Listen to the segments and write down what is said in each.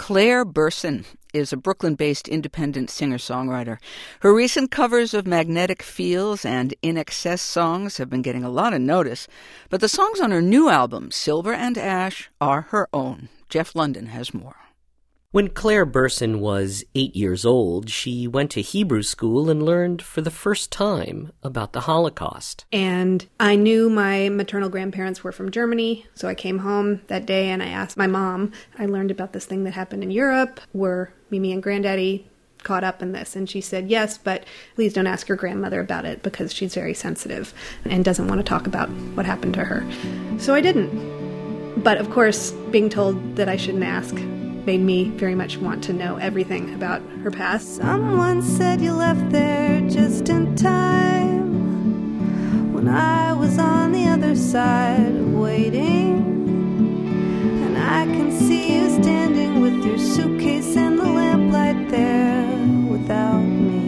Claire Burson is a Brooklyn-based independent singer-songwriter. Her recent covers of Magnetic Fields and In Excess songs have been getting a lot of notice, but the songs on her new album, Silver and Ash, are her own. Jeff London has more. When Claire Burson was 8 years old, she went to Hebrew school and learned for the first time about the Holocaust. And I knew my maternal grandparents were from Germany, so I came home that day and I asked my mom, I learned about this thing that happened in Europe. Were Mimi and Granddaddy caught up in this? And she said, yes, but please don't ask your grandmother about it because she's very sensitive and doesn't want to talk about what happened to her. So I didn't. But of course, being told that I shouldn't ask made me very much want to know everything about her past. Someone said you left there just in time when I was on the other side waiting, and I can see you standing with your suitcase and the lamplight there without me.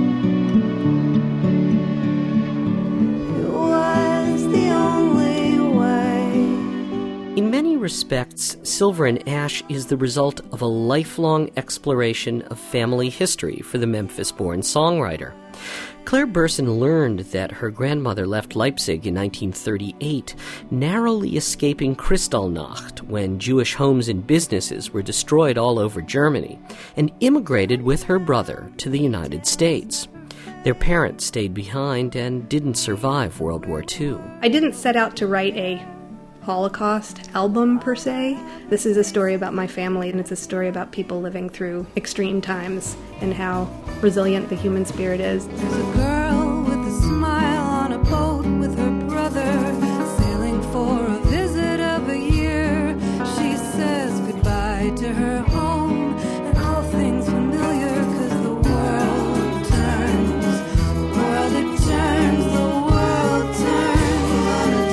It was the only way. In many respects, Silver and Ash is the result of a lifelong exploration of family history for the Memphis-born songwriter. Claire Burson learned that her grandmother left Leipzig in 1938, narrowly escaping Kristallnacht when Jewish homes and businesses were destroyed all over Germany, and immigrated with her brother to the United States. Their parents stayed behind and didn't survive World War II. I didn't set out to write a Holocaust album, per se. This is a story about my family, and it's a story about people living through extreme times and how resilient the human spirit is. There's a girl with a smile on a boat with her brother, sailing for a visit of a year. She says goodbye to her home and all things familiar, 'cause the world turns, the world it turns, the world turns on a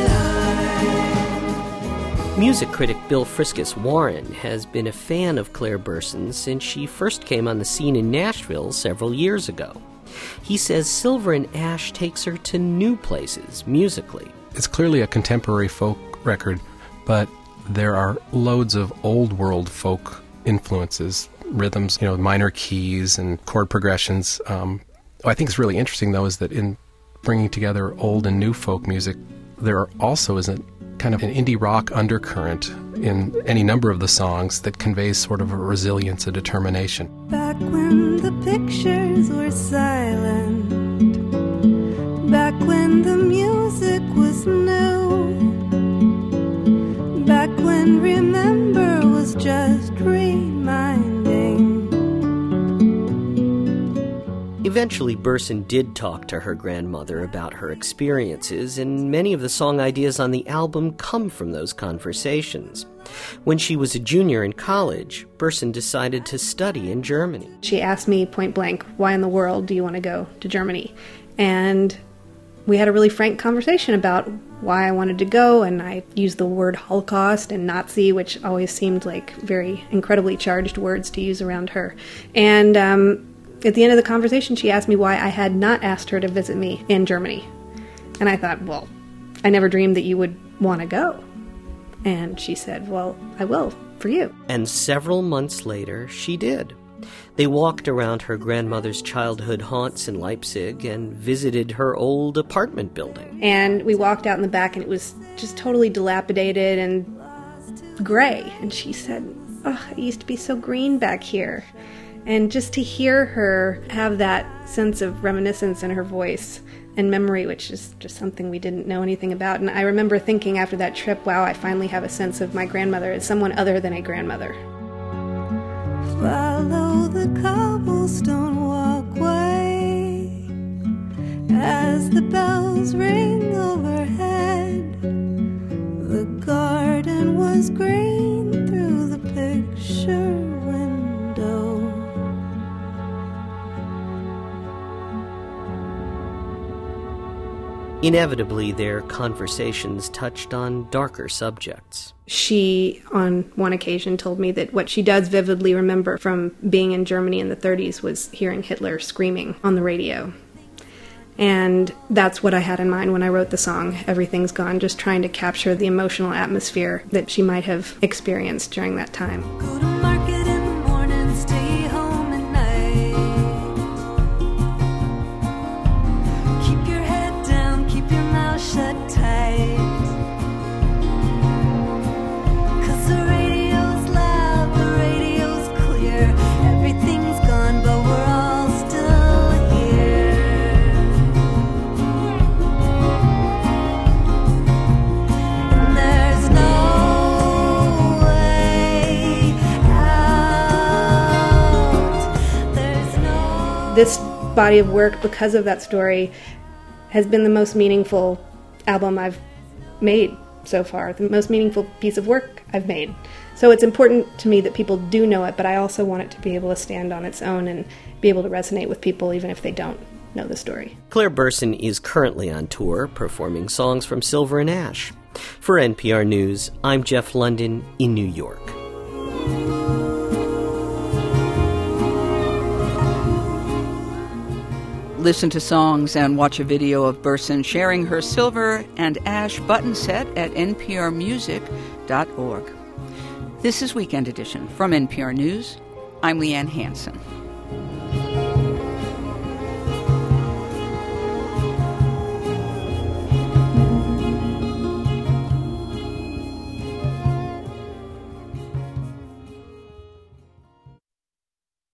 dime. Music critic Bill Friskus Warren has been a fan of Claire Burson since she first came on the scene in Nashville several years ago. He says Silver and Ash takes her to new places musically. It's clearly a contemporary folk record, but there are loads of old world folk influences, rhythms, minor keys and chord progressions. What I think is really interesting, though, is that in bringing together old and new folk music, there also is a kind of an indie rock undercurrent in any number of the songs that conveys sort of a resilience, a determination. Back when the pictures were silent, back when the music was new, back when remember was just reminding. Eventually, Burson did talk to her grandmother about her experiences, and many of the song ideas on the album come from those conversations. When she was a junior in college, Burson decided to study in Germany. She asked me point blank, why in the world do you want to go to Germany? And we had a really frank conversation about why I wanted to go, and I used the word Holocaust and Nazi, which always seemed like very incredibly charged words to use around her. And at the end of the conversation, she asked me why I had not asked her to visit me in Germany. And I thought, well, I never dreamed that you would want to go. And she said, well, I will, for you. And several months later, she did. They walked around her grandmother's childhood haunts in Leipzig and visited her old apartment building. And we walked out in the back, and it was just totally dilapidated and gray. And she said, oh, it used to be so green back here. And just to hear her have that sense of reminiscence in her voice and memory, which is just something we didn't know anything about. And I remember thinking after that trip, wow, I finally have a sense of my grandmother as someone other than a grandmother. Follow the cobblestone walkway as the bells ring overhead. The garden was green through the picture window. Inevitably, their conversations touched on darker subjects. She, on one occasion, told me that what she does vividly remember from being in Germany in the 30s was hearing Hitler screaming on the radio. And that's what I had in mind when I wrote the song, Everything's Gone, just trying to capture the emotional atmosphere that she might have experienced during that time. Go to market in the this body of work, because of that story, has been the most meaningful album I've made so far, the most meaningful piece of work I've made. So it's important to me that people do know it, but I also want it to be able to stand on its own and be able to resonate with people even if they don't know the story. Claire Burson is currently on tour, performing songs from Silver and Ash. For NPR News, I'm Jeff London in New York. Listen to songs and watch a video of Burson sharing her Silver and Ash button set at nprmusic.org. This is Weekend Edition from NPR News. I'm Leanne Hansen.